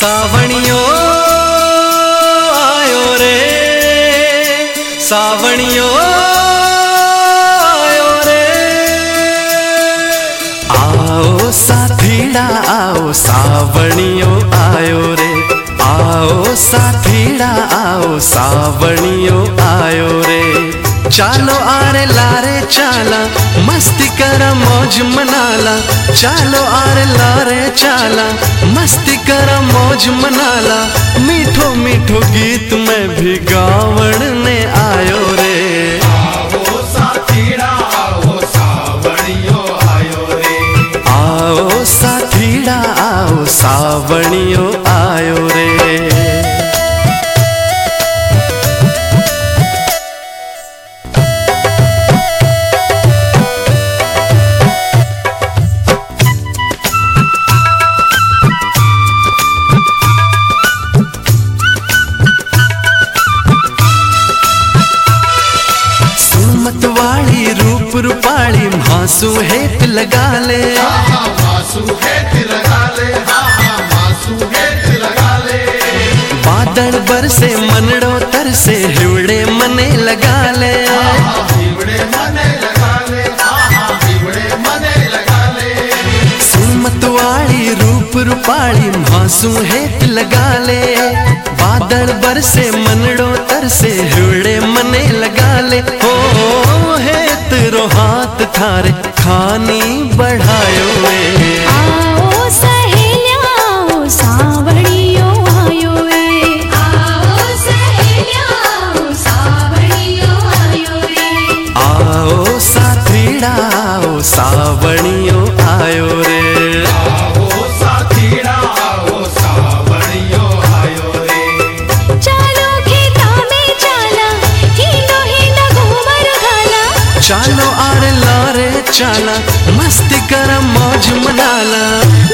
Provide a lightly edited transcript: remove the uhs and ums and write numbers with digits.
सावणियो आयो रे, सावणियो आयो रे। आओ साथीड़ा आओ सावणियो आयो रे, आओ साथीड़ा आओ सावणियो आयो रे। चालो आरे लारे चाला मस्ती करा मौज मनाला, चालो आरे लारे चाला मस्ती करा मौज मनाला। मीठो मीठो गीत में भी गावण ने आयो रे। आओ साथीड़ा आओ सावणियो आयो रे, आओ साथीड़ा आओ सावणियो आयो रे। मतवाली रूप रूपाली मासू हेत लगा ले, मासू हेत लगा ले, मासू हेत लगा ले। बादल बरसे मनड़ो तरसे हिवड़े मने लगा ले, हिवड़े मने लगा ले, हिवड़े मने लगा ले। सुमतवाली रूप रूपाली मासू हेत लगा ले, बादल बरसे मनड़ो तरसे हिवड़े मने लगा ले। हो हेत रो हाथ थारे खानी बढ़ायो वे। आओ सहेलिया आओ सावणियो आयो रे, आओ सहेलिया आओ सावणियो आयो रे। आओ साथीड़ा आओ सावणियो आयो रे। आओ साथीड़ा आओ सावणियो आयो रे। चालो खेता में चाला हिंदो हिंदा घूमर घाला, चालो आरे लारे चाला मस्ती कर मौज मनाला।